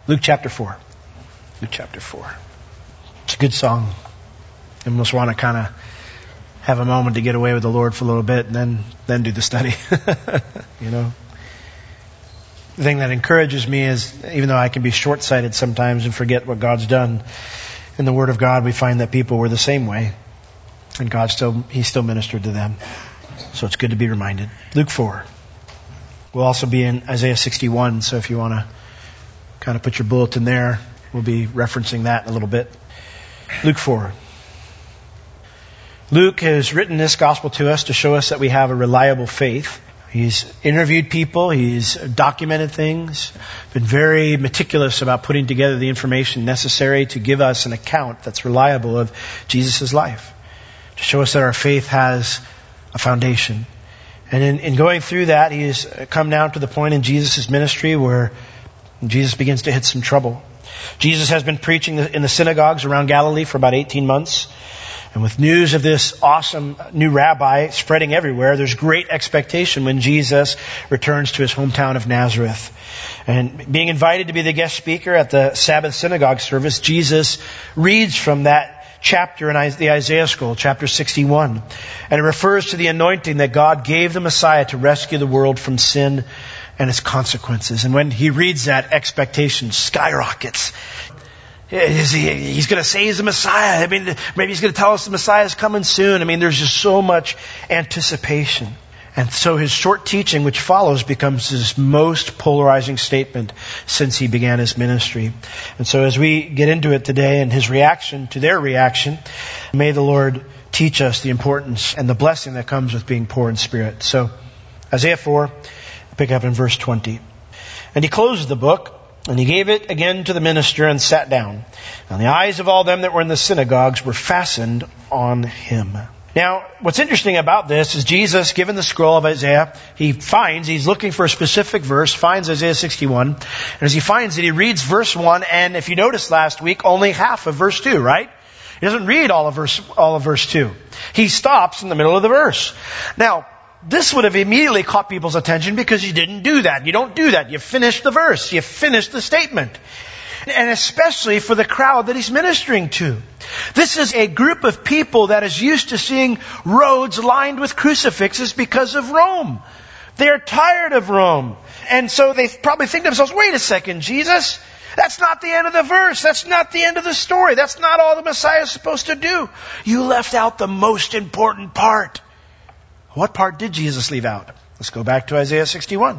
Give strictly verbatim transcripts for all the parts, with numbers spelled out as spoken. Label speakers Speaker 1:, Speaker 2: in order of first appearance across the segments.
Speaker 1: Luke chapter four. Luke chapter four. It's a good song. I almost want to kind of have a moment to get away with the Lord for a little bit and then, then do the study. You know? The thing that encourages me is, even though I can be short-sighted sometimes and forget what God's done, in the Word of God we find that people were the same way. And God still, He still ministered to them. So it's good to be reminded. Luke four. We'll also be in Isaiah sixty-one, so if you want to kind of put your bulletin there, we'll be referencing that in a little bit. Luke four. Luke has written this gospel to us to show us that we have a reliable faith. He's interviewed people, he's documented things, been very meticulous about putting together the information necessary to give us an account that's reliable of Jesus' life, to show us that our faith has a foundation. And in, in going through that, he has come down to the point in Jesus' ministry where Jesus begins to hit some trouble. Jesus has been preaching in the synagogues around Galilee for about eighteen months. And with news of this awesome new rabbi spreading everywhere, there's great expectation when Jesus returns to his hometown of Nazareth. And being invited to be the guest speaker at the Sabbath synagogue service, Jesus reads from that chapter in the Isaiah scroll, chapter sixty-one. And it refers to the anointing that God gave the Messiah to rescue the world from sin and its consequences. And when he reads that, expectation skyrockets. Is he, he's going to say he's the Messiah. I mean, maybe he's going to tell us the Messiah is coming soon. I mean, there's just so much anticipation. And so his short teaching, which follows, becomes his most polarizing statement since he began his ministry. And so as we get into it today and his reaction to their reaction, may the Lord teach us the importance and the blessing that comes with being poor in spirit. So Isaiah four, pick up in verse twenty. And he closed the book, and he gave it again to the minister and sat down. And the eyes of all them that were in the synagogues were fastened on him. Now, what's interesting about this is Jesus, given the scroll of Isaiah, he finds, he's looking for a specific verse, finds Isaiah sixty-one. And as he finds it, he reads verse one, and if you noticed last week, only half of verse two, right? He doesn't read all of verse, all of verse two. He stops in the middle of the verse. Now, this would have immediately caught people's attention because you didn't do that. You don't do that. You finish the verse. You finish the statement. And especially for the crowd that he's ministering to. This is a group of people that is used to seeing roads lined with crucifixes because of Rome. They're tired of Rome. And so they probably think to themselves, wait a second, Jesus, that's not the end of the verse. That's not the end of the story. That's not all the Messiah is supposed to do. You left out the most important part. What part did Jesus leave out? Let's go back to Isaiah sixty-one.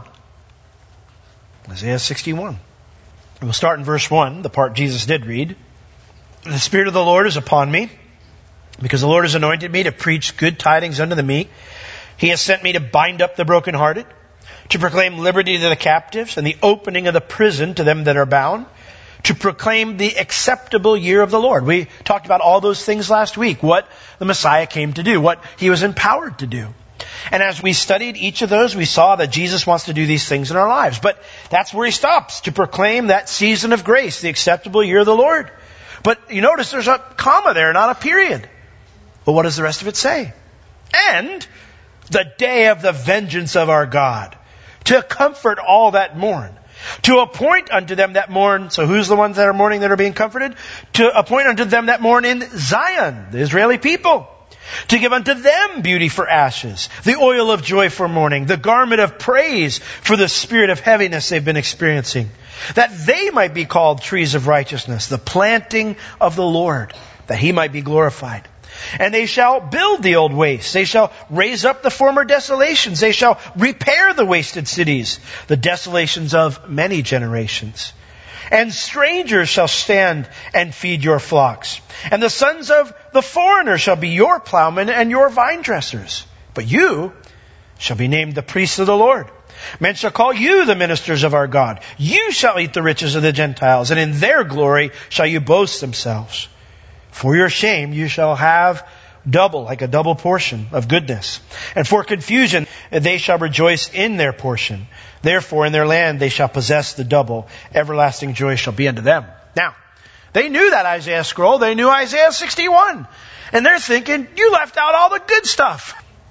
Speaker 1: Isaiah sixty-one. We'll start in verse one, the part Jesus did read. The Spirit of the Lord is upon me, because the Lord has anointed me to preach good tidings unto the meek. He has sent me to bind up the brokenhearted, to proclaim liberty to the captives, and the opening of the prison to them that are bound, to proclaim the acceptable year of the Lord. We talked about all those things last week, what the Messiah came to do, what he was empowered to do. And as we studied each of those, we saw that Jesus wants to do these things in our lives. But that's where he stops, to proclaim that season of grace, the acceptable year of the Lord. But you notice there's a comma there, not a period. But what does the rest of it say? And the day of the vengeance of our God, to comfort all that mourn, to appoint unto them that mourn. So who's the ones that are mourning that are being comforted? To appoint unto them that mourn in Zion, the Israeli people. To give unto them beauty for ashes, the oil of joy for mourning, the garment of praise for the spirit of heaviness they've been experiencing, that they might be called trees of righteousness, the planting of the Lord, that he might be glorified. And they shall build the old wastes. They shall raise up the former desolations. They shall repair the wasted cities, the desolations of many generations. And strangers shall stand and feed your flocks. And the sons of the foreigner shall be your plowmen and your vine dressers. But you shall be named the priests of the Lord. Men shall call you the ministers of our God. You shall eat the riches of the Gentiles, and in their glory shall you boast themselves. For your shame you shall have double, like a double portion of goodness. And for confusion they shall rejoice in their portion. Therefore in their land they shall possess the double. Everlasting joy shall be unto them. Now, they knew that Isaiah scroll. They knew Isaiah sixty-one. And they're thinking, you left out all the good stuff.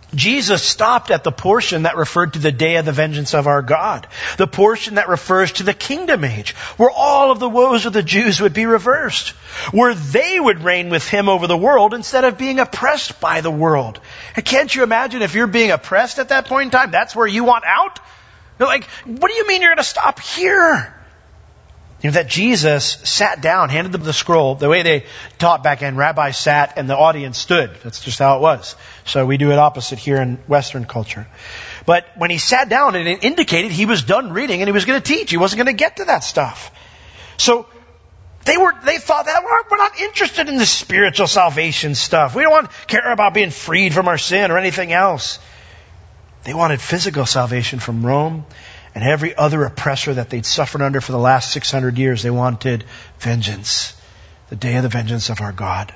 Speaker 1: Jesus stopped at the portion that referred to the day of the vengeance of our God. The portion that refers to the kingdom age, where all of the woes of the Jews would be reversed. Where they would reign with him over the world instead of being oppressed by the world. And can't you imagine if you're being oppressed at that point in time, that's where you want out? You're like, what do you mean you're going to stop here? You know, that Jesus sat down, handed them the scroll. The way they taught back then, rabbis sat and the audience stood. That's just how it was. So we do it opposite here in Western culture. But when he sat down, it indicated he was done reading and he was going to teach. He wasn't going to get to that stuff. So they were, they thought that we're not interested in the spiritual salvation stuff. We don't want to care about being freed from our sin or anything else. They wanted physical salvation from Rome and every other oppressor that they'd suffered under for the last six hundred years. They wanted vengeance. The day of the vengeance of our God.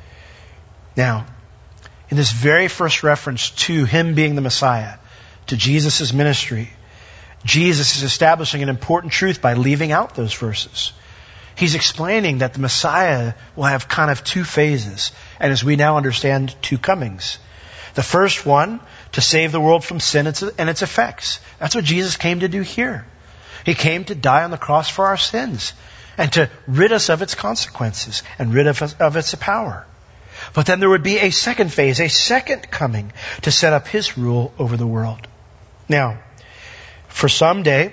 Speaker 1: Now, in this very first reference to him being the Messiah, to Jesus' ministry, Jesus is establishing an important truth by leaving out those verses. He's explaining that the Messiah will have kind of two phases, and as we now understand, two comings. The first one, to save the world from sin and its effects. That's what Jesus came to do here. He came to die on the cross for our sins and to rid us of its consequences and rid us of its power. But then there would be a second phase, a second coming to set up his rule over the world. Now, for someday,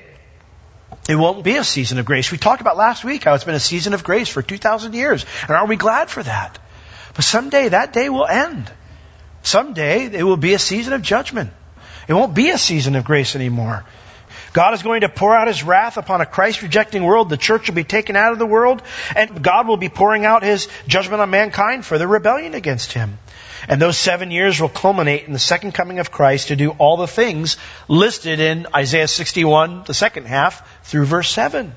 Speaker 1: it won't be a season of grace. We talked about last week how it's been a season of grace for two thousand years. And aren't we glad for that? But someday that day will end. Someday it will be a season of judgment. It won't be a season of grace anymore. God is going to pour out his wrath upon a Christ-rejecting world. The church will be taken out of the world. And God will be pouring out his judgment on mankind for their rebellion against him. And those seven years will culminate in the second coming of Christ to do all the things listed in Isaiah sixty-one, the second half, through verse seven.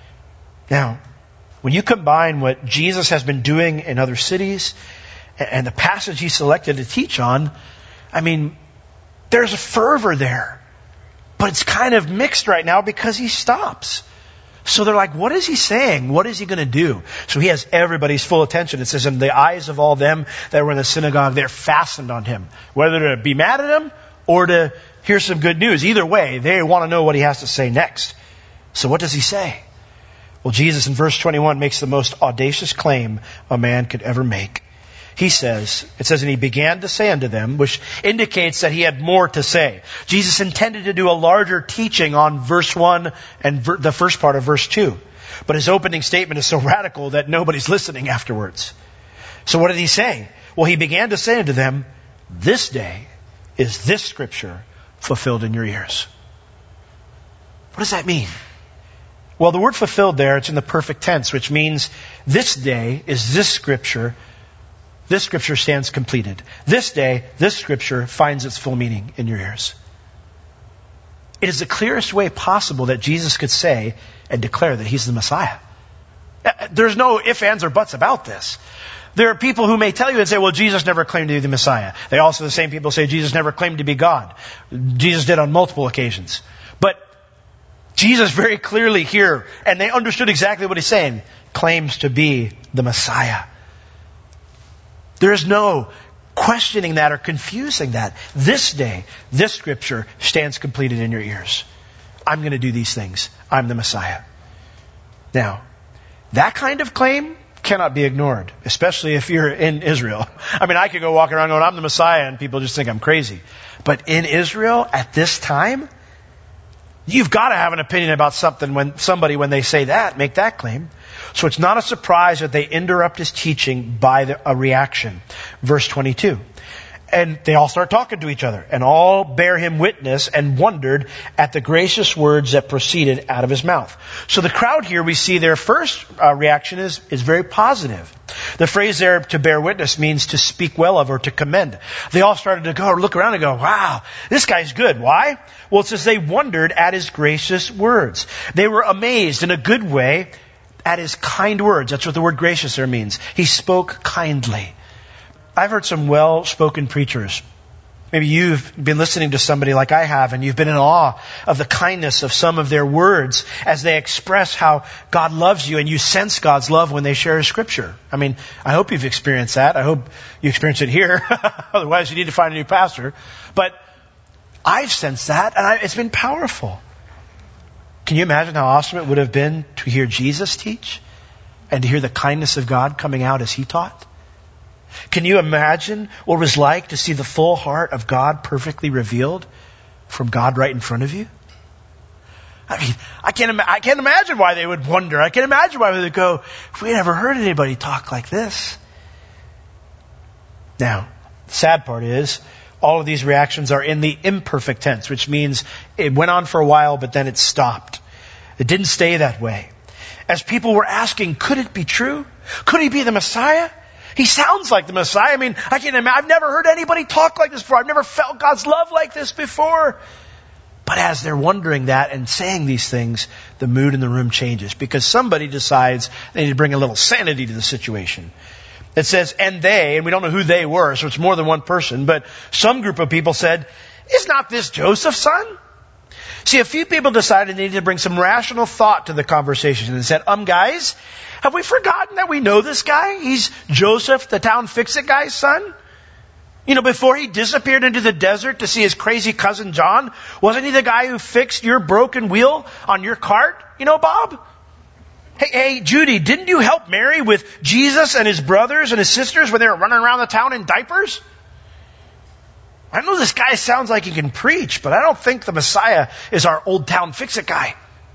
Speaker 1: Now, when you combine what Jesus has been doing in other cities and the passage he selected to teach on, I mean, there's a fervor there. But it's kind of mixed right now because he stops. So they're like, what is he saying? What is he going to do? So he has everybody's full attention. It says, in the eyes of all them that were in the synagogue, they're fastened on him. Whether to be mad at him or to hear some good news. Either way, they want to know what he has to say next. So what does he say? Well, Jesus in verse twenty-one makes the most audacious claim a man could ever make. He says, it says, and he began to say unto them, which indicates that he had more to say. Jesus intended to do a larger teaching on verse one and ver- the first part of verse two. But his opening statement is so radical that nobody's listening afterwards. So what did he say? Well, he began to say unto them, this day is this scripture fulfilled in your ears. What does that mean? Well, the word fulfilled there, it's in the perfect tense, which means this day is this scripture. This scripture stands completed. This day, this scripture finds its full meaning in your ears. It is the clearest way possible that Jesus could say and declare that he's the Messiah. There's no ifs, ands, or buts about this. There are people who may tell you and say, well, Jesus never claimed to be the Messiah. They also, the same people say Jesus never claimed to be God. Jesus did on multiple occasions. But Jesus very clearly here, and they understood exactly what he's saying, claims to be the Messiah. There is no questioning that or confusing that. This day, this scripture stands completed in your ears. I'm going to do these things. I'm the Messiah. Now, that kind of claim cannot be ignored, especially if you're in Israel. I mean, I could go walking around going, I'm the Messiah, and people just think I'm crazy. But in Israel, at this time, you've got to have an opinion about something when somebody, when they say that, make that claim. So it's not a surprise that they interrupt his teaching by the, a reaction. Verse twenty-two. And they all start talking to each other, and all bear him witness and wondered at the gracious words that proceeded out of his mouth. So the crowd here, we see their first uh, reaction is, is very positive. The phrase there, to bear witness, means to speak well of or to commend. They all started to go, look around and go, wow, this guy's good. Why? Well, it says they wondered at his gracious words. They were amazed in a good way at his kind words. That's what the word gracious there means. He spoke kindly. I've heard some well-spoken preachers Maybe you've been listening to somebody like I have, and you've been in awe of the kindness of some of their words as they express how God loves you, and you sense God's love when they share Scripture. I mean, I hope you've experienced that. I hope you experience it here. Otherwise, you need to find a new pastor. But I've sensed that, and I, it's been powerful. Can you imagine how awesome it would have been to hear Jesus teach and to hear the kindness of God coming out as He taught? Can you imagine what it was like to see the full heart of God perfectly revealed from God right in front of you? I mean, I can't, ima- I can't imagine why they would wonder. I can't imagine why they would go, if we had ever heard anybody talk like this. Now, the sad part is, all of these reactions are in the imperfect tense, which means it went on for a while, but then it stopped. It didn't stay that way. As people were asking, could it be true? Could He be the Messiah? He sounds like the Messiah. I mean, I can't imagine. I've never heard anybody talk like this before. I've never felt God's love like this before. But as they're wondering that and saying these things, the mood in the room changes because somebody decides they need to bring a little sanity to the situation. It says, and they, and we don't know who they were, so it's more than one person, but some group of people said, is not this Joseph's son? See, a few people decided they needed to bring some rational thought to the conversation and said, um, guys, have we forgotten that we know this guy? He's Joseph, the town fix-it guy's son. You know, before he disappeared into the desert to see his crazy cousin John, wasn't he the guy who fixed your broken wheel on your cart? You know, Bob? Hey, hey, Judy, didn't you help Mary with Jesus and his brothers and his sisters when they were running around the town in diapers? I know this guy sounds like he can preach, but I don't think the Messiah is our old town fix-it guy.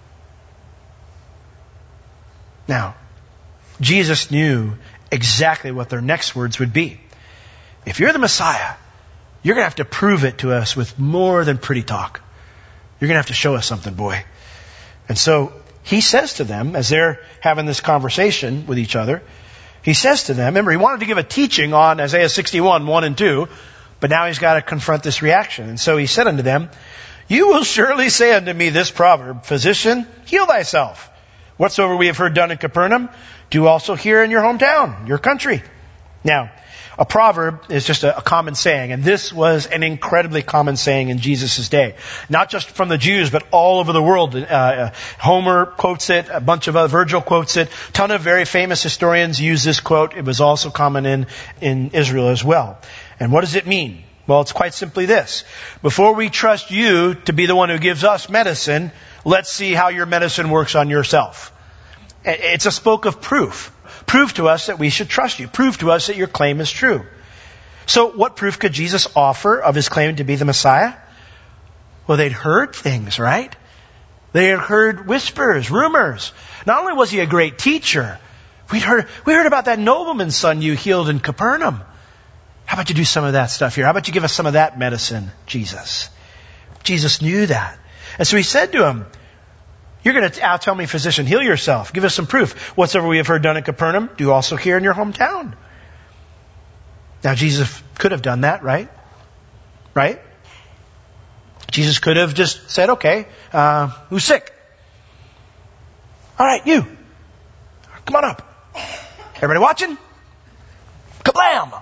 Speaker 1: Now, Jesus knew exactly what their next words would be. If you're the Messiah, you're going to have to prove it to us with more than pretty talk. You're going to have to show us something, boy. And so He says to them, as they're having this conversation with each other, He says to them, remember, He wanted to give a teaching on Isaiah sixty-one, one and two, but now He's got to confront this reaction. And so He said unto them, you will surely say unto me this proverb, Physician, heal thyself. Whatsoever we have heard done in Capernaum, do also here in your hometown, your country. Now, a proverb is just a, a common saying, and this was an incredibly common saying in Jesus' day. Not just from the Jews, but all over the world. Uh, Homer quotes it, a bunch of other, Virgil quotes it. A ton of very famous historians use this quote. It was also common in, in Israel as well. And what does it mean? Well, it's quite simply this. Before we trust you to be the one who gives us medicine, let's see how your medicine works on yourself. It's a spoke of proof. Prove to us that we should trust you. Prove to us that your claim is true. So what proof could Jesus offer of His claim to be the Messiah? Well, they'd heard things, right? They had heard whispers, rumors. Not only was He a great teacher, we'd heard, we heard about that nobleman's son you healed in Capernaum. How about you do some of that stuff here? How about you give us some of that medicine, Jesus? Jesus knew that. And so He said to him, you're going to tell me, physician, heal yourself. Give us some proof. Whatsoever we have heard done in Capernaum, do also here in your hometown. Now, Jesus could have done that, right? Right? Jesus could have just said, okay, uh, who's sick? All right, you. Come on up. Everybody watching? Kablam!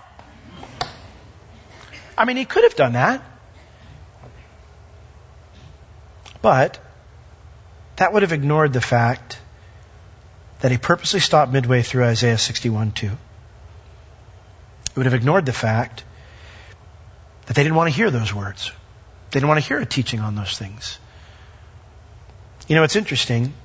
Speaker 1: I mean, He could have done that. But that would have ignored the fact that He purposely stopped midway through Isaiah sixty-one two. It would have ignored the fact that they didn't want to hear those words. They didn't want to hear a teaching on those things. You know, it's interesting.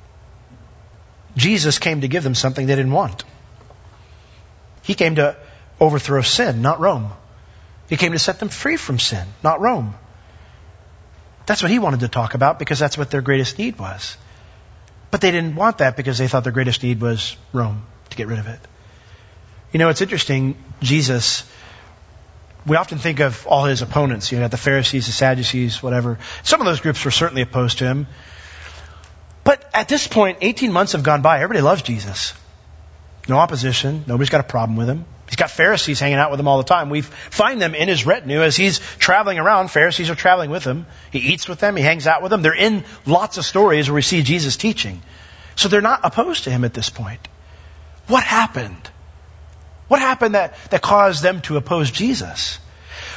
Speaker 1: Jesus came to give them something they didn't want. He came to overthrow sin, not Rome. He came to set them free from sin, not Rome. That's what He wanted to talk about because that's what their greatest need was. But they didn't want that because they thought their greatest need was Rome, to get rid of it. You know, it's interesting, Jesus, we often think of all His opponents. You know, the Pharisees, the Sadducees, whatever. Some of those groups were certainly opposed to Him. But at this point, eighteen months have gone by. Everybody loves Jesus. No opposition. Nobody's got a problem with Him. He's got Pharisees hanging out with Him all the time. We find them in His retinue as He's traveling around. Pharisees are traveling with Him. He eats with them. He hangs out with them. They're in lots of stories where we see Jesus teaching. So they're not opposed to Him at this point. What happened? What happened that, that caused them to oppose Jesus?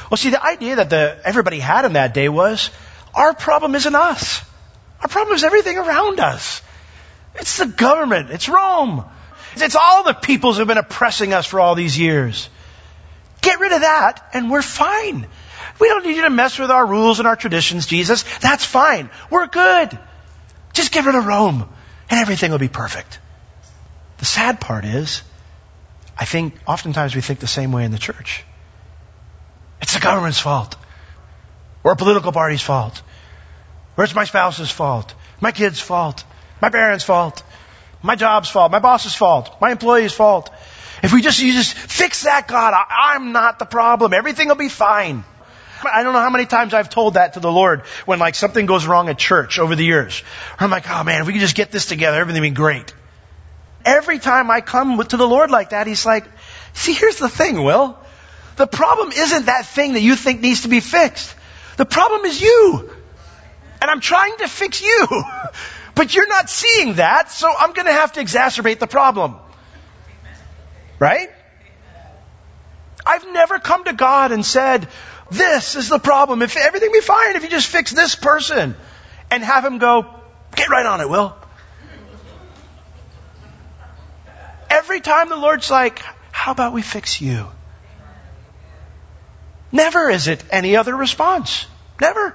Speaker 1: Well, see, the idea that the, everybody had in that day was, our problem isn't us. Our problem is everything around us. It's the government. It's Rome. It's all the peoples who have been oppressing us for all these years. Get rid of that and we're fine. We don't need you to mess with our rules and our traditions, Jesus. That's fine. We're good. Just get rid of Rome and everything will be perfect. The sad part is, I think oftentimes we think the same way in the church. It's the government's fault. Or a political party's fault. Or it's my spouse's fault. My kid's fault. My parents' fault. My job's fault. My boss's fault. My employee's fault. If we just, you just fix that, God, I, I'm not the problem. Everything will be fine. I don't know how many times I've told that to the Lord when like something goes wrong at church over the years. I'm like, oh man, if we could just get this together, everything would be great. Every time I come to the Lord like that, He's like, see, here's the thing, Will. The problem isn't that thing that you think needs to be fixed. The problem is you. And I'm trying to fix you. But you're not seeing that, so I'm going to have to exacerbate the problem. Right? I've never come to God and said, this is the problem. If everything be fine if you just fix this person. And have Him go, get right on it, Will. Every time the Lord's like, how about we fix you? Never is it any other response. Never.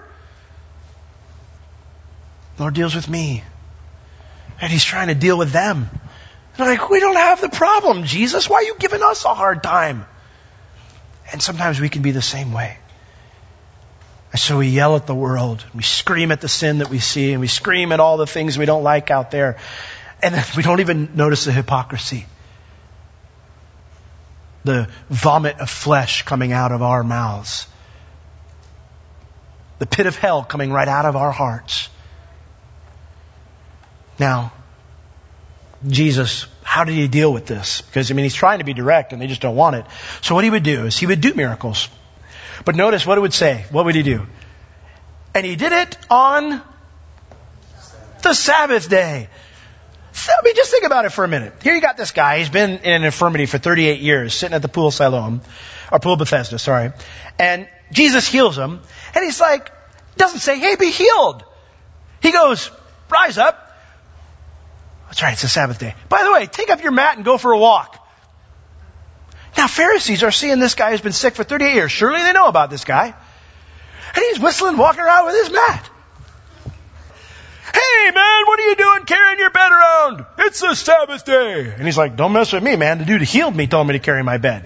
Speaker 1: The Lord deals with me. And He's trying to deal with them. They're like, we don't have the problem, Jesus. Why are you giving us a hard time? And sometimes we can be the same way. And so we yell at the world. We scream at the sin that we see. And we scream at all the things we don't like out there. And then we don't even notice the hypocrisy. The vomit of flesh coming out of our mouths. The pit of hell coming right out of our hearts. Now, Jesus, how did He deal with this? Because, I mean, He's trying to be direct and they just don't want it. So what He would do is He would do miracles. But notice what it would say. What would He do? And He did it on the Sabbath day. So, I mean, just think about it for a minute. Here you got this guy. He's been in an infirmity for thirty-eight years, sitting at the pool Siloam, or pool Bethesda, sorry. And Jesus heals him. And He's like, doesn't say, hey, be healed. He goes, rise up. That's right, it's a Sabbath day. By the way, take up your mat and go for a walk. Now, Pharisees are seeing this guy who's been sick for thirty-eight years. Surely they know about this guy. And he's whistling, walking around with his mat. Hey, man, what are you doing carrying your bed around? It's the Sabbath day. And he's like, don't mess with me, man. The dude who healed me told me to carry my bed.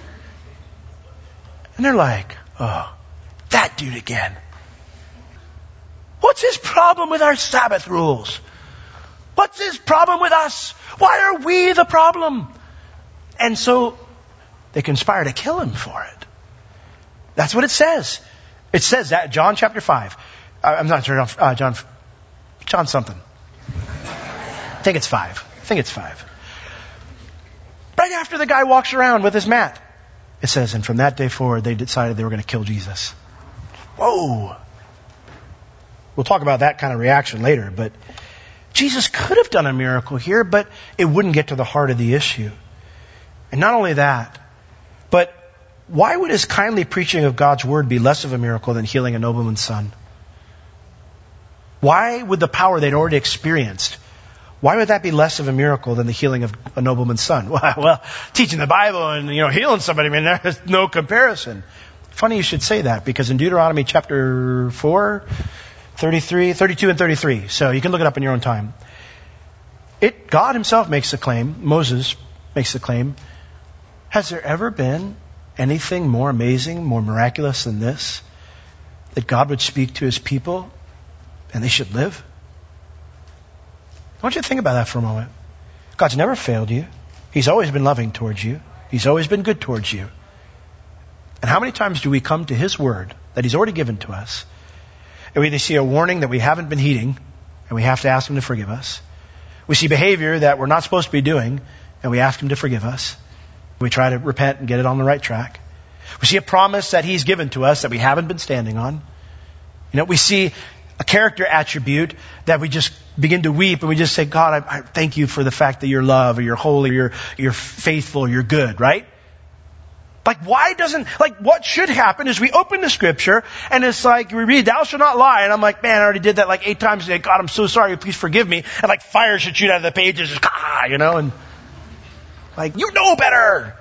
Speaker 1: And they're like, oh, that dude again. What's his problem with our Sabbath rules? What's his problem with us? Why are we the problem? And so they conspire to kill Him for it. That's what it says. It says that, John chapter five. I'm not sure, uh, John, John something. I think it's five. I think it's five. Right after the guy walks around with his mat, it says, and from that day forward, they decided they were going to kill Jesus. Whoa. We'll talk about that kind of reaction later, but Jesus could have done a miracle here, but it wouldn't get to the heart of the issue. And not only that, but why would His kindly preaching of God's word be less of a miracle than healing a nobleman's son? Why would the power they'd already experienced, why would that be less of a miracle than the healing of a nobleman's son? Well, well teaching the Bible and, you know, healing somebody, I mean, there's no comparison. Funny you should say that, because in Deuteronomy chapter four, thirty-three, thirty-two and thirty-three. So you can look it up in your own time. It, God Himself makes the claim, Moses makes the claim, has there ever been anything more amazing, more miraculous than this? That God would speak to His people and they should live? I want you to think about that for a moment. God's never failed you. He's always been loving towards you. He's always been good towards you. And how many times do we come to His word that He's already given to us, and we either see a warning that we haven't been heeding, and we have to ask Him to forgive us. We see behavior that we're not supposed to be doing, and we ask Him to forgive us. We try to repent and get it on the right track. We see a promise that He's given to us that we haven't been standing on. You know, we see a character attribute that we just begin to weep and we just say, God, I, I thank You for the fact that You're love, or You're holy, or You're, you're faithful, You're good, right? Like, why doesn't, like, what should happen is we open the scripture and it's like, we read, thou shalt not lie. And I'm like, man, I already did that like eight times today. God, I'm so sorry. Please forgive me. And like fire should shoot out of the pages. Just, ah, you know, and like, you know better.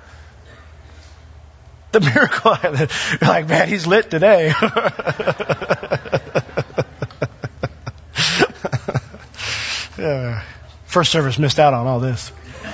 Speaker 1: The miracle, you're like, man, he's lit today. Yeah. First service missed out on all this.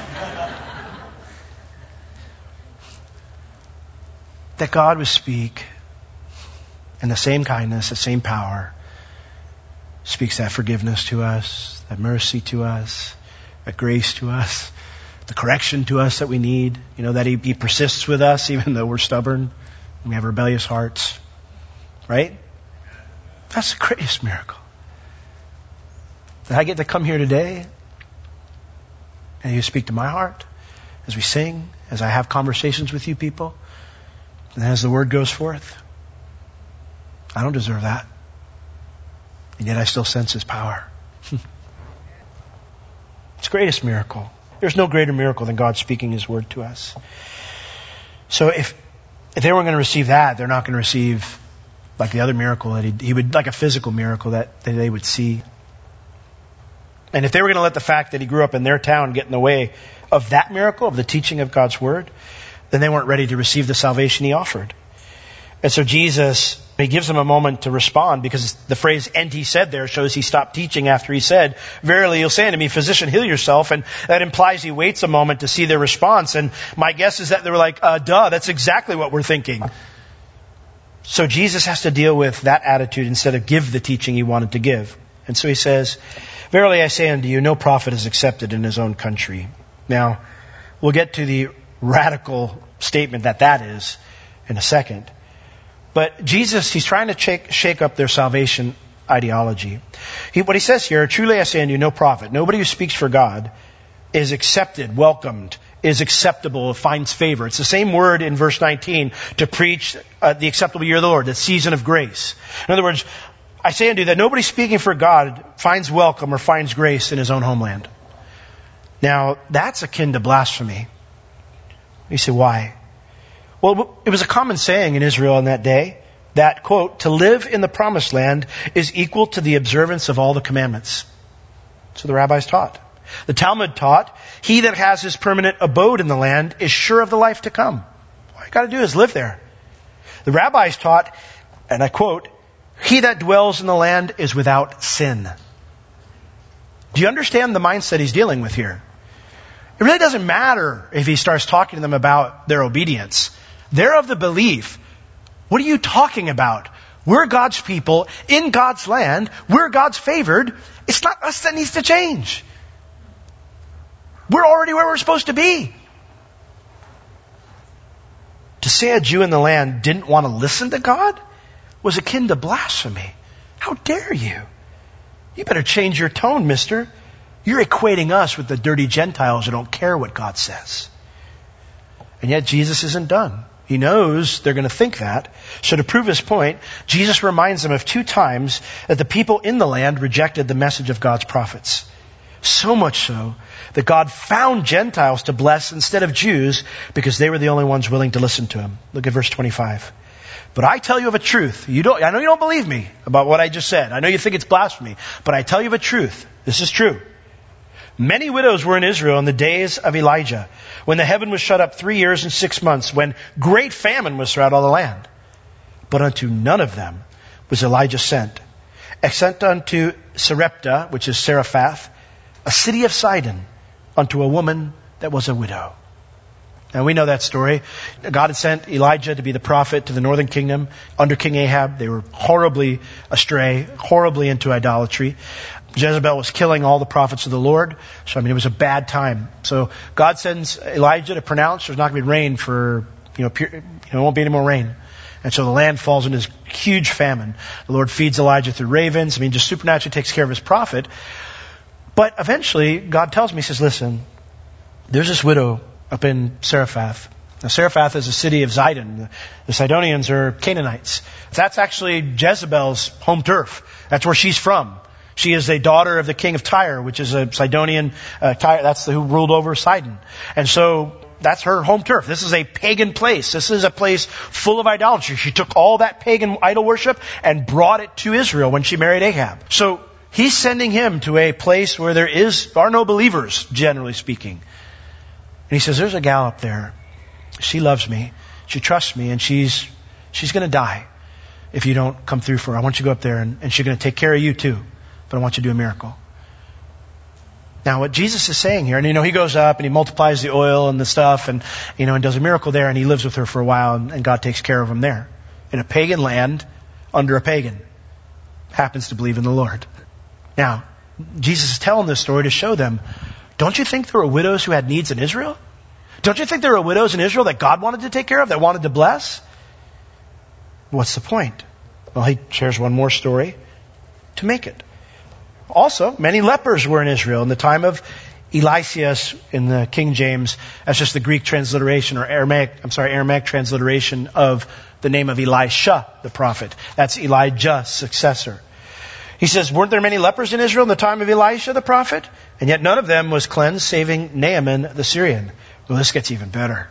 Speaker 1: That God would speak in the same kindness, the same power, speaks that forgiveness to us, that mercy to us, that grace to us, the correction to us that we need. You know, that he, he persists with us even though we're stubborn and we have rebellious hearts. Right? That's the greatest miracle. That I get to come here today and you speak to my heart as we sing, as I have conversations with you people, and as the word goes forth. I don't deserve that. And yet I still sense His power. It's the greatest miracle. There's no greater miracle than God speaking His word to us. So if if they weren't going to receive that, they're not going to receive like the other miracle that he, he would, like a physical miracle that, that they would see. And if they were going to let the fact that he grew up in their town get in the way of that miracle, of the teaching of God's word, then they weren't ready to receive the salvation He offered. And so Jesus, He gives them a moment to respond, because the phrase, and He said there, shows He stopped teaching after He said, verily you'll say unto me, physician, heal yourself. And that implies He waits a moment to see their response. And my guess is that they were like, uh, duh, that's exactly what we're thinking. So Jesus has to deal with that attitude instead of give the teaching He wanted to give. And so He says, verily I say unto you, no prophet is accepted in his own country. Now, we'll get to the radical statement that that is in a second. But Jesus, He's trying to shake, shake up their salvation ideology. He, what He says here, truly I say unto you, no prophet, nobody who speaks for God is accepted, welcomed, is acceptable, finds favor. It's the same word in verse nineteen to preach uh, the acceptable year of the Lord, the season of grace. In other words, I say unto you that nobody speaking for God finds welcome or finds grace in his own homeland. Now, that's akin to blasphemy. You say, why? Well, it was a common saying in Israel in that day that, quote, to live in the promised land is equal to the observance of all the commandments. So the rabbis taught. The Talmud taught, he that has his permanent abode in the land is sure of the life to come. All you got to do is live there. The rabbis taught, and I quote, he that dwells in the land is without sin. Do you understand the mindset he's dealing with here? It really doesn't matter if he starts talking to them about their obedience. They're of the belief, what are you talking about? We're God's people in God's land. We're God's favored. It's not us that needs to change. We're already where we're supposed to be. To say a Jew in the land didn't want to listen to God was akin to blasphemy. How dare you? You better change your tone, mister. You're equating us with the dirty Gentiles who don't care what God says. And yet Jesus isn't done. He knows they're going to think that. So to prove his point, Jesus reminds them of two times that the people in the land rejected the message of God's prophets. So much so that God found Gentiles to bless instead of Jews because they were the only ones willing to listen to him. Look at verse twenty-five. But I tell you of a truth. You don't, I know you don't believe me about what I just said. I know you think it's blasphemy. But I tell you of a truth. This is true. Many widows were in Israel in the days of Elijah, when the heaven was shut up three years and six months, when great famine was throughout all the land. But unto none of them was Elijah sent, except unto Sarepta, which is Seraphath, a city of Sidon, unto a woman that was a widow. Now we know that story. God had sent Elijah to be the prophet to the northern kingdom under King Ahab. They were horribly astray, horribly into idolatry. Jezebel was killing all the prophets of the Lord. So, I mean, it was a bad time. So God sends Elijah to pronounce there's not going to be rain for, you know, pure, you know, it won't be any more rain. And so the land falls into this huge famine. The Lord feeds Elijah through ravens. I mean, just supernaturally takes care of his prophet. But eventually, God tells me, he says, listen, there's this widow up in Seraphath. Now, Seraphath is a city of Zidon. The Sidonians are Canaanites. That's actually Jezebel's home turf. That's where she's from. She is a daughter of the king of Tyre, which is a Sidonian, uh, Tyre, that's the, who ruled over Sidon. And so that's her home turf. This is a pagan place. This is a place full of idolatry. She took all that pagan idol worship and brought it to Israel when she married Ahab. So he's sending him to a place where there is are no believers, generally speaking. And he says, there's a gal up there. She loves me. She trusts me, and she's she's going to die if you don't come through for her. I want you to go up there, and, and she's going to take care of you too. But I want you to do a miracle. Now, what Jesus is saying here, and you know, he goes up and he multiplies the oil and the stuff, and you know, and does a miracle there, and he lives with her for a while, and, and God takes care of him there in a pagan land under a pagan. Happens to believe in the Lord. Now, Jesus is telling this story to show them, don't you think there were widows who had needs in Israel? Don't you think there were widows in Israel that God wanted to take care of, that wanted to bless? What's the point? Well, he shares one more story to make it. Also, many lepers were in Israel in the time of Eliseus in the King James. That's just the Greek transliteration or Aramaic, I'm sorry, Aramaic transliteration of the name of Elisha, the prophet. That's Elijah's successor. He says, weren't there many lepers in Israel in the time of Elisha, the prophet? And yet none of them was cleansed, saving Naaman the Syrian. Well, this gets even better.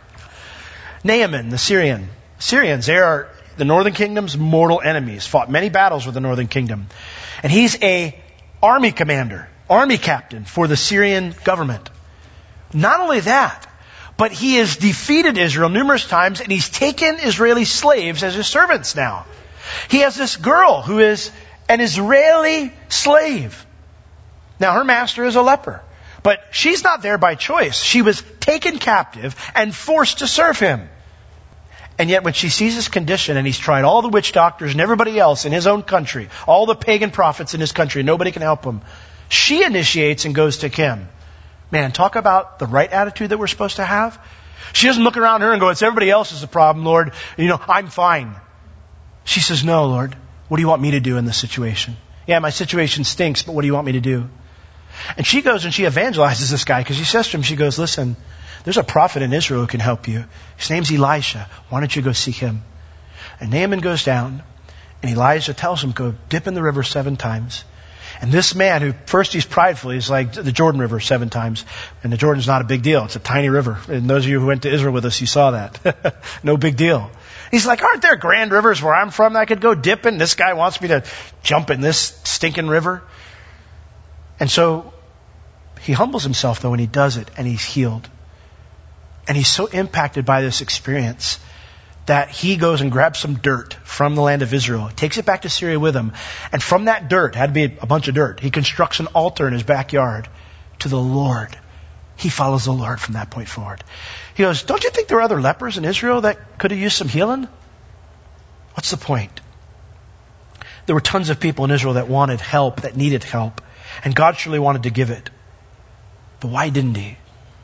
Speaker 1: Naaman the Syrian. Syrians, they are the northern kingdom's mortal enemies. Fought many battles with the northern kingdom. And he's a army commander, army captain for the Syrian government. Not only that, but he has defeated Israel numerous times, and he's taken Israeli slaves as his servants now. He has this girl who is an Israeli slave. Now, her master is a leper, but she's not there by choice. She was taken captive and forced to serve him. And yet when she sees his condition, and he's tried all the witch doctors and everybody else in his own country, all the pagan prophets in his country, nobody can help him, she initiates and goes to him. Man, talk about the right attitude that we're supposed to have. She doesn't look around her and go, it's everybody else's the problem, Lord. You know, I'm fine. She says, no, Lord, what do you want me to do in this situation? Yeah, my situation stinks, but what do you want me to do? And she goes and she evangelizes this guy, because she says to him, she goes, listen, there's a prophet in Israel who can help you. His name's Elisha. Why don't you go seek him? And Naaman goes down, and Elijah tells him, go dip in the river seven times. And this man, who first he's prideful, he's like the Jordan River seven times. And the Jordan's not a big deal. It's a tiny river. And those of you who went to Israel with us, you saw that. No big deal. He's like, aren't there grand rivers where I'm from that I could go dip in? This guy wants me to jump in this stinking river. And so he humbles himself, though, and he does it, and he's healed. And he's so impacted by this experience that he goes and grabs some dirt from the land of Israel, takes it back to Syria with him, and from that dirt, had to be a bunch of dirt, he constructs an altar in his backyard to the Lord. He follows the Lord from that point forward. He goes, don't you think there were other lepers in Israel that could have used some healing? What's the point? There were tons of people in Israel that wanted help, that needed help, and God surely wanted to give it. But why didn't he?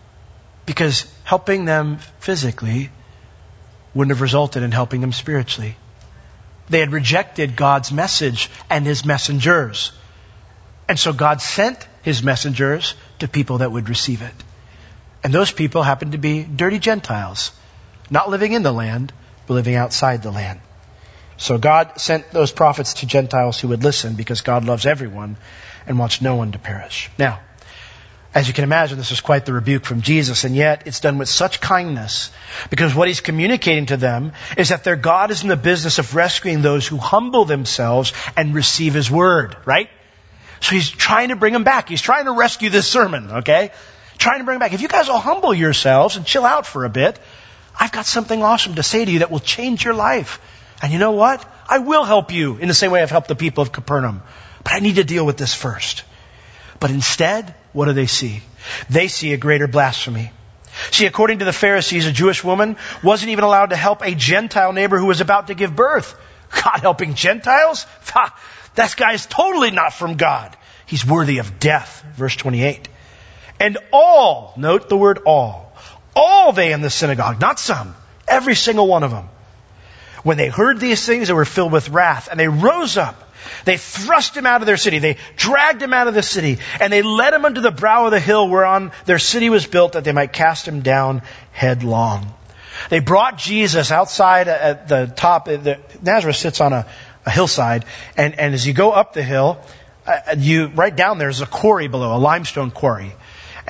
Speaker 1: Because helping them physically wouldn't have resulted in helping them spiritually. They had rejected God's message and his messengers. And so God sent his messengers to people that would receive it. And those people happened to be dirty Gentiles, not living in the land, but living outside the land. So God sent those prophets to Gentiles who would listen, because God loves everyone and wants no one to perish. Now, as you can imagine, this is quite the rebuke from Jesus, and yet it's done with such kindness, because what he's communicating to them is that their God is in the business of rescuing those who humble themselves and receive his word, right? So he's trying to bring them back. He's trying to rescue this sermon, okay? Trying to bring them back. If you guys will humble yourselves and chill out for a bit, I've got something awesome to say to you that will change your life. And you know what? I will help you in the same way I've helped the people of Capernaum. But I need to deal with this first. But instead, what do they see? They see a greater blasphemy. See, according to the Pharisees, a Jewish woman wasn't even allowed to help a Gentile neighbor who was about to give birth. God helping Gentiles? Ha! That guy is totally not from God. He's worthy of death. Verse twenty-eight. And all, note the word all, all they in the synagogue, not some, every single one of them, when they heard these things, they were filled with wrath, and they rose up. They thrust him out of their city. They dragged him out of the city, and they led him unto the brow of the hill whereon their city was built, that they might cast him down headlong. They brought Jesus outside at the top. The, Nazareth sits on a, a hillside, and, and as you go up the hill, uh, you right down there is a quarry below, a limestone quarry.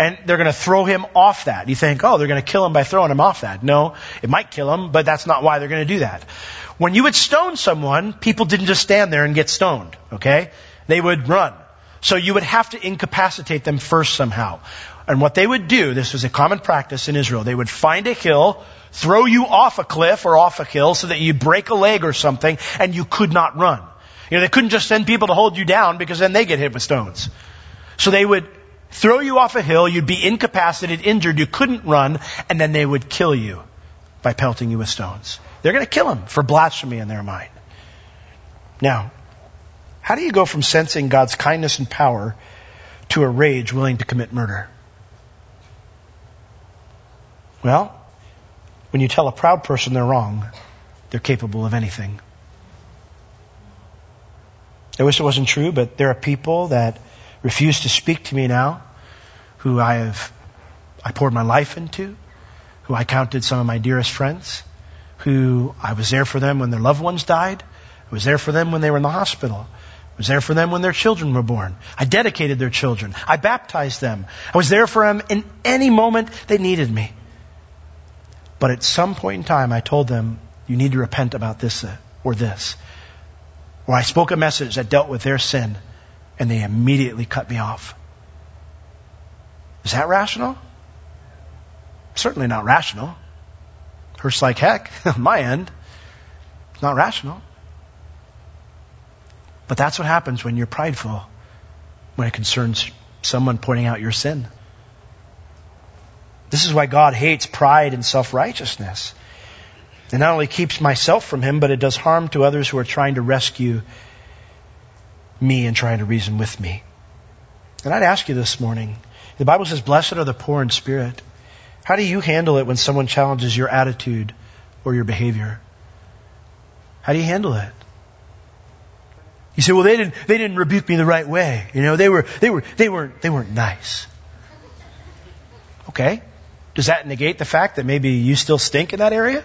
Speaker 1: And they're going to throw him off that. You think, oh, they're going to kill him by throwing him off that. No, it might kill him, but that's not why they're going to do that. When you would stone someone, people didn't just stand there and get stoned, okay? They would run. So you would have to incapacitate them first somehow. And what they would do, this was a common practice in Israel, they would find a hill, throw you off a cliff or off a hill so that you break a leg or something and you could not run. You know, they couldn't just send people to hold you down because then they get hit with stones. So they would throw you off a hill, you'd be incapacitated, injured, you couldn't run, and then they would kill you by pelting you with stones. They're going to kill him for blasphemy in their mind. Now, how do you go from sensing God's kindness and power to a rage willing to commit murder? Well, when you tell a proud person they're wrong, they're capable of anything. I wish it wasn't true, but there are people that refuse to speak to me now, who I have, I poured my life into, who I counted some of my dearest friends, who I was there for them when their loved ones died. I was there for them when they were in the hospital. I was there for them when their children were born. I dedicated their children. I baptized them. I was there for them in any moment they needed me. But at some point in time, I told them, you need to repent about this or this. Or I spoke a message that dealt with their sin, and they immediately cut me off. Is that rational? Certainly not rational. Hurts like heck on my end. It's not rational. But that's what happens when you're prideful, when it concerns someone pointing out your sin. This is why God hates pride and self-righteousness. It not only keeps myself from Him, but it does harm to others who are trying to rescue me and trying to reason with me. And I'd ask you this morning, the Bible says, blessed are the poor in spirit. How do you handle it when someone challenges your attitude or your behavior? How do you handle it? You say, well, they didn't, they didn't rebuke me the right way. You know, they were, they were, they weren't, they weren't nice. Okay. Does that negate the fact that maybe you still stink in that area?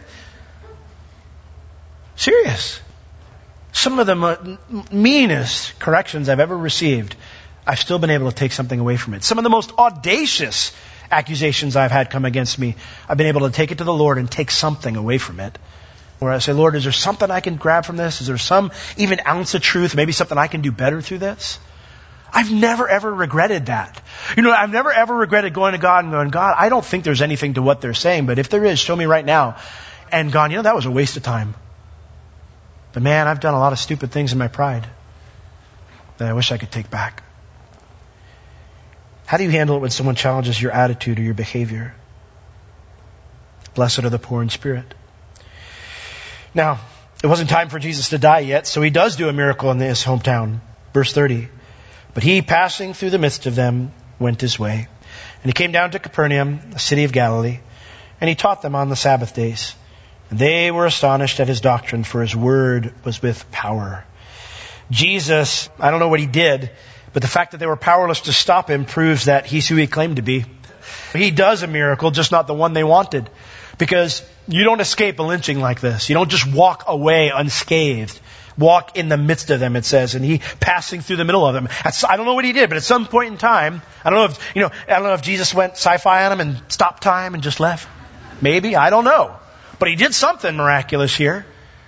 Speaker 1: Serious. Some of the meanest corrections I've ever received, I've still been able to take something away from it. Some of the most audacious accusations I've had come against me, I've been able to take it to the Lord and take something away from it. Where I say, Lord, is there something I can grab from this? Is there some even ounce of truth? Maybe something I can do better through this? I've never ever regretted that. You know, I've never ever regretted going to God and going, God, I don't think there's anything to what they're saying, but if there is, show me right now. And God, you know, that was a waste of time. But man, I've done a lot of stupid things in my pride that I wish I could take back. How do you handle it when someone challenges your attitude or your behavior? Blessed are the poor in spirit. Now, it wasn't time for Jesus to die yet, so He does do a miracle in his hometown. Verse thirty. But He, passing through the midst of them, went His way. And He came down to Capernaum, a city of Galilee, and He taught them on the Sabbath days. And they were astonished at His doctrine, for His word was with power. Jesus, I don't know what He did, but the fact that they were powerless to stop Him proves that He's who He claimed to be. He does a miracle, just not the one they wanted. Because you don't escape a lynching like this. You don't just walk away unscathed. Walk in the midst of them, it says, and He passing through the middle of them. I don't know what He did, but at some point in time, I don't know if, you know, I don't know if Jesus went sci-fi on them and stopped time and just left. Maybe, I don't know. But He did something miraculous here.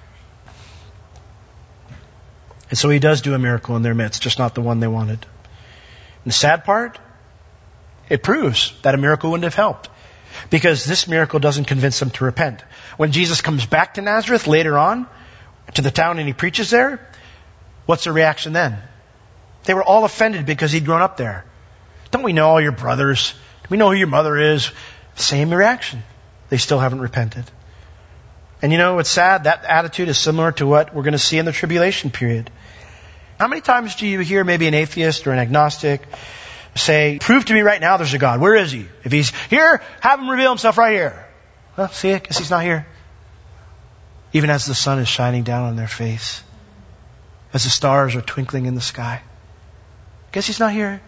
Speaker 1: And so He does do a miracle in their midst, just not the one they wanted. And the sad part, it proves that a miracle wouldn't have helped. Because this miracle doesn't convince them to repent. When Jesus comes back to Nazareth later on, to the town, and He preaches there, what's the reaction then? They were all offended because He'd grown up there. Don't we know all your brothers? Do we know who your mother is? Same reaction. They still haven't repented. And you know, it's sad. That attitude is similar to what we're going to see in the tribulation period. How many times do you hear maybe an atheist or an agnostic say, prove to me right now there's a God. Where is He? If He's here, have Him reveal Himself right here. Well, see, I guess He's not here. Even as the sun is shining down on their face, as the stars are twinkling in the sky. Guess He's not here.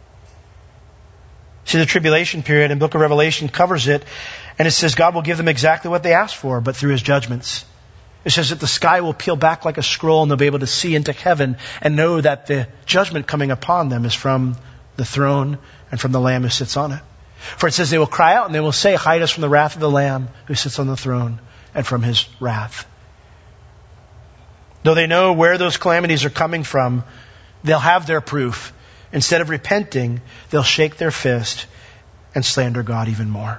Speaker 1: See, the tribulation period in the book of Revelation covers it, and it says God will give them exactly what they asked for, but through His judgments. It says that the sky will peel back like a scroll, and they'll be able to see into heaven and know that the judgment coming upon them is from the throne and from the Lamb who sits on it. For it says they will cry out and they will say, hide us from the wrath of the Lamb who sits on the throne and from his wrath. Though they know where those calamities are coming from, they'll have their proof. Instead of repenting, they'll shake their fist and slander God even more.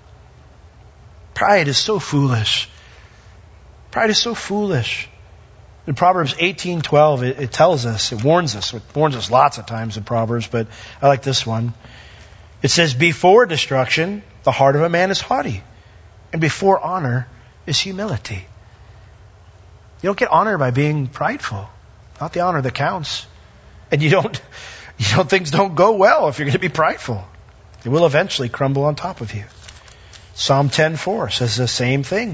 Speaker 1: Pride is so foolish. Pride is so foolish. In Proverbs eighteen twelve, it, it tells us, it warns us, it warns us lots of times in Proverbs, but I like this one. It says, before destruction, the heart of a man is haughty, and before honor is humility. You don't get honor by being prideful. Not the honor that counts. And you don't, you don't, things don't go well if you're going to be prideful. It will eventually crumble on top of you. Psalm ten four says the same thing.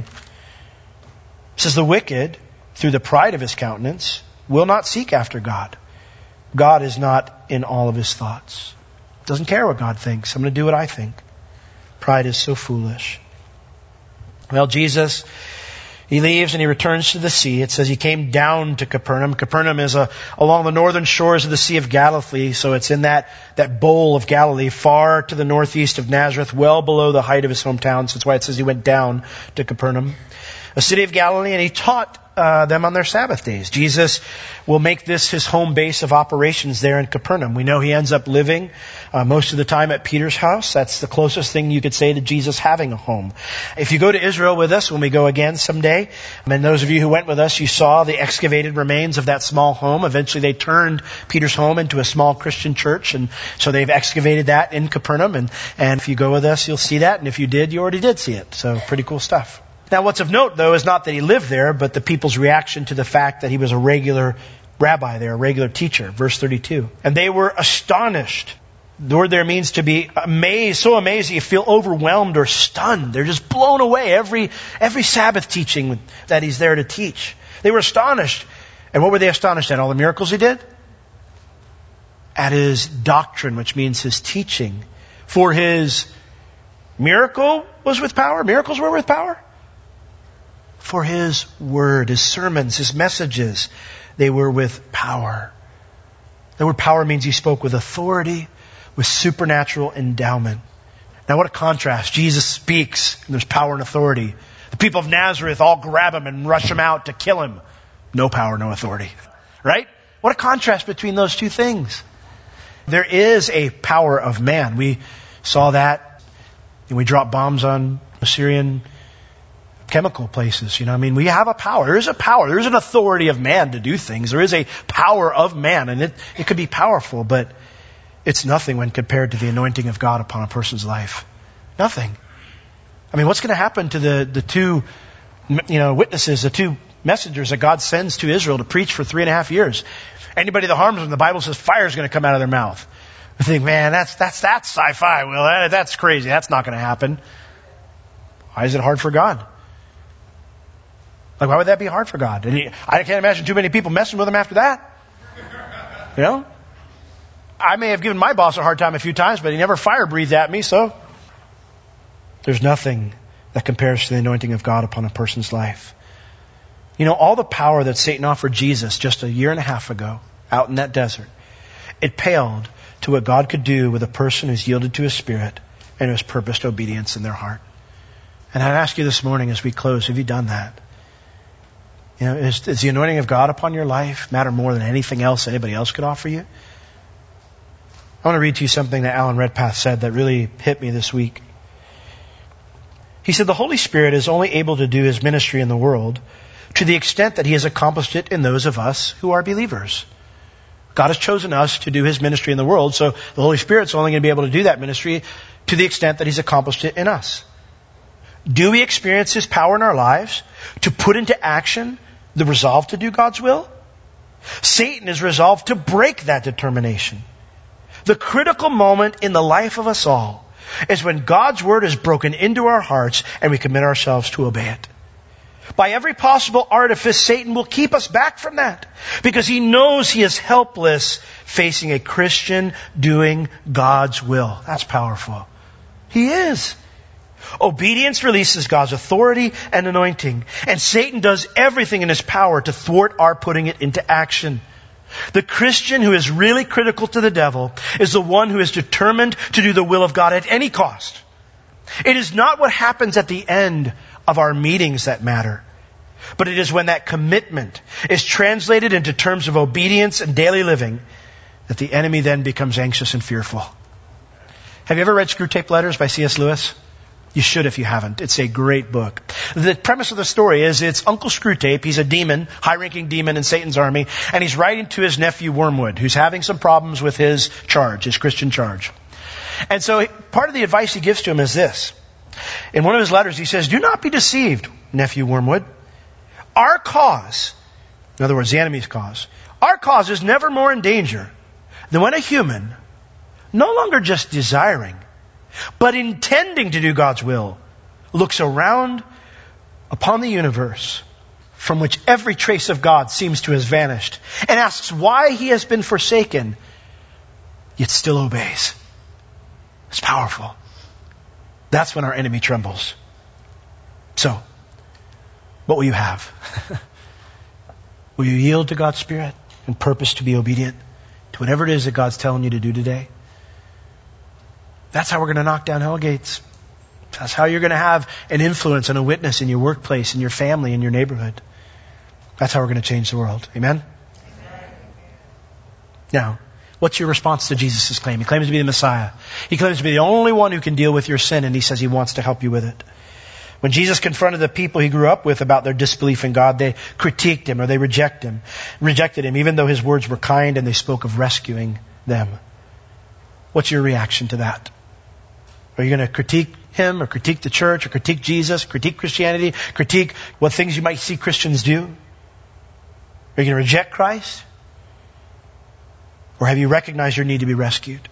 Speaker 1: It says, the wicked, through the pride of his countenance, will not seek after God. God is not in all of his thoughts. Doesn't care what God thinks. I'm going to do what I think. Pride is so foolish. Well, Jesus, he leaves and he returns to the sea. It says he came down to Capernaum. Capernaum is a, along the northern shores of the Sea of Galilee. So it's in that, that bowl of Galilee, far to the northeast of Nazareth, well below the height of his hometown. So that's why it says he went down to Capernaum, a city of Galilee, and he taught uh, them on their Sabbath days. Jesus will make this his home base of operations there in Capernaum. We know he ends up living uh, most of the time at Peter's house. That's the closest thing you could say to Jesus having a home. If you go to Israel with us when we go again someday, and those of you who went with us, you saw the excavated remains of that small home. Eventually they turned Peter's home into a small Christian church, and so they've excavated that in Capernaum. And, and if you go with us, you'll see that. And if you did, you already did see it. So pretty cool stuff. Now, what's of note, though, is not that he lived there, but the people's reaction to the fact that he was a regular rabbi there, a regular teacher. Verse thirty-two. And they were astonished. The word there means to be amazed, so amazed that you feel overwhelmed or stunned. They're just blown away every, every Sabbath teaching that he's there to teach. They were astonished. And what were they astonished at? All the miracles he did? At his doctrine, which means his teaching. For his miracle was with power. Miracles were with power. For his word, his sermons, his messages, they were with power. The word power means he spoke with authority, with supernatural endowment. Now what a contrast. Jesus speaks and there's power and authority. The people of Nazareth all grab him and rush him out to kill him. No power, no authority. Right? What a contrast between those two things. There is a power of man. We saw that and we dropped bombs on Assyrian chemical places. You know, I mean, we have a power. There is a power. There is an authority of man to do things. There is a power of man, and it, it could be powerful, but it's nothing when compared to the anointing of God upon a person's life. Nothing. I mean, what's going to happen to the, the two, you know, witnesses, the two messengers that God sends to Israel to preach for three and a half years? Anybody that harms them, the Bible says fire is going to come out of their mouth. I think, man, that's, that's, that's sci-fi. Well, that, that's crazy. That's not going to happen. Why is it hard for God? Like, why would that be hard for God? And he, I can't imagine too many people messing with him after that. You know? I may have given my boss a hard time a few times, but he never fire breathed at me, so. There's nothing that compares to the anointing of God upon a person's life. You know, all the power that Satan offered Jesus just a year and a half ago, out in that desert, it paled to what God could do with a person who's yielded to his Spirit and who has purposed obedience in their heart. And I ask you this morning as we close, have you done that? You know, is, is the anointing of God upon your life matter more than anything else anybody else could offer you? I want to read to you something that Alan Redpath said that really hit me this week. He said, the Holy Spirit is only able to do his ministry in the world to the extent that he has accomplished it in those of us who are believers. God has chosen us to do his ministry in the world, so the Holy Spirit's only going to be able to do that ministry to the extent that he's accomplished it in us. Do we experience his power in our lives to put into action the resolve to do God's will? Satan is resolved to break that determination. The critical moment in the life of us all is when God's word is broken into our hearts and we commit ourselves to obey it. By every possible artifice, Satan will keep us back from that because he knows he is helpless facing a Christian doing God's will. That's powerful. He is. Obedience releases God's authority and anointing, and Satan does everything in his power to thwart our putting it into action. The Christian who is really critical to the devil is the one who is determined to do the will of God at any cost. It is not what happens at the end of our meetings that matter, but it is when that commitment is translated into terms of obedience and daily living that the enemy then becomes anxious and fearful. Have you ever read Screwtape Letters by C S Lewis? You should if you haven't. It's a great book. The premise of the story is it's Uncle Screwtape. He's a demon, high-ranking demon in Satan's army, and he's writing to his nephew Wormwood, who's having some problems with his charge, his Christian charge. And so part of the advice he gives to him is this. In one of his letters, he says, "Do not be deceived, nephew Wormwood. Our cause," in other words, the enemy's cause, "our cause is never more in danger than when a human, no longer just desiring, but intending to do God's will, looks around upon the universe from which every trace of God seems to have vanished and asks why he has been forsaken, yet still obeys." It's powerful. That's when our enemy trembles. So, what will you have? Will you yield to God's Spirit and purpose to be obedient to whatever it is that God's telling you to do today? That's how we're going to knock down hell gates. That's how you're going to have an influence and a witness in your workplace, in your family, in your neighborhood. That's how we're going to change the world. Amen? Amen. Now, what's your response to Jesus' claim? He claims to be the Messiah. He claims to be the only one who can deal with your sin, and he says he wants to help you with it. When Jesus confronted the people he grew up with about their disbelief in God, they critiqued him or they reject him, rejected him, even though his words were kind and they spoke of rescuing them. What's your reaction to that? Are you going to critique him or critique the church or critique Jesus, critique Christianity, critique what things you might see Christians do? Are you going to reject Christ? Or have you recognized your need to be rescued?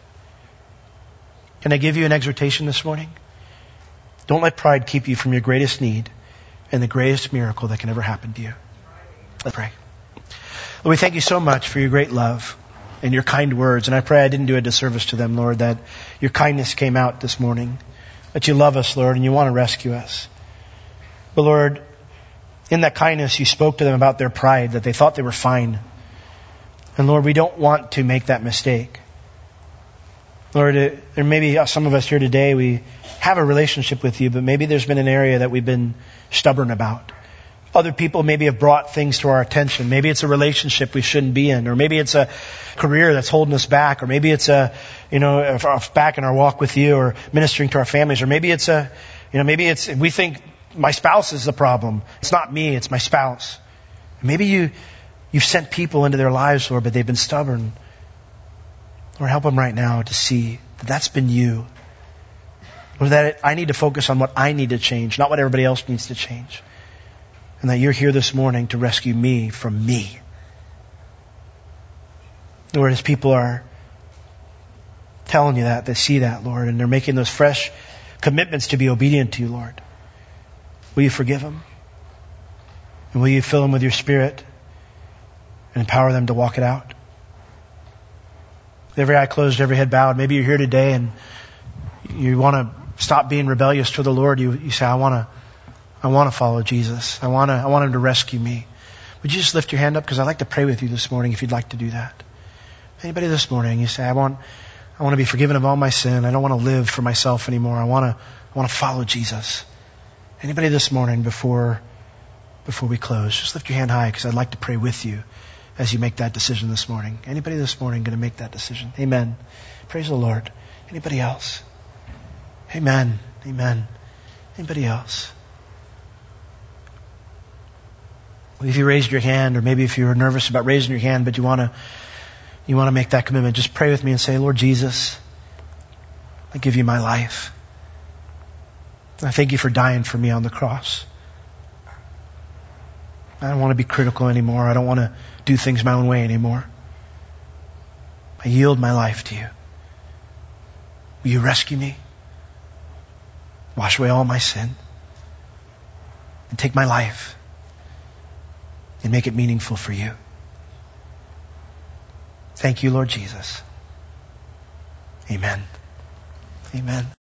Speaker 1: Can I give you an exhortation this morning? Don't let pride keep you from your greatest need and the greatest miracle that can ever happen to you. Let's pray. Lord, we thank you so much for your great love and your kind words. And I pray I didn't do a disservice to them, Lord, that your kindness came out this morning. That you love us, Lord, and you want to rescue us. But Lord, in that kindness, you spoke to them about their pride, that they thought they were fine. And Lord, we don't want to make that mistake. Lord, there may be some of us here today, we have a relationship with you, but maybe there's been an area that we've been stubborn about. Other people maybe have brought things to our attention. Maybe it's a relationship we shouldn't be in, or maybe it's a career that's holding us back, or maybe it's a, you know, back in our walk with you, or ministering to our families, or maybe it's a, you know, maybe it's, we think my spouse is the problem. It's not me, it's my spouse. Maybe you, you've sent people into their lives, Lord, but they've been stubborn. Lord, help them right now to see that that's been you. Or that I need to focus on what I need to change, not what everybody else needs to change. And that you're here this morning to rescue me from me. Lord, as people are telling you that, they see that, Lord, and they're making those fresh commitments to be obedient to you, Lord. Will you forgive them? And will you fill them with your Spirit and empower them to walk it out? With every eye closed, every head bowed. Maybe you're here today and you want to stop being rebellious to the Lord. You, you say, I want to I want to follow Jesus. I want to, I want him to rescue me. Would you just lift your hand up? Because I'd like to pray with you this morning if you'd like to do that. Anybody this morning, you say, I want, I want to be forgiven of all my sin. I don't want to live for myself anymore. I want to, I want to follow Jesus. Anybody this morning before, before we close, just lift your hand high because I'd like to pray with you as you make that decision this morning. Anybody this morning going to make that decision? Amen. Praise the Lord. Anybody else? Amen. Amen. Anybody else? If you raised your hand, or maybe if you were nervous about raising your hand, but you want to, you want to make that commitment, just pray with me and say, Lord Jesus, I give you my life. I thank you for dying for me on the cross. I don't want to be critical anymore. I don't want to do things my own way anymore. I yield my life to you. Will you rescue me? Wash away all my sin. And take my life and make it meaningful for you. Thank you, Lord Jesus. Amen. Amen.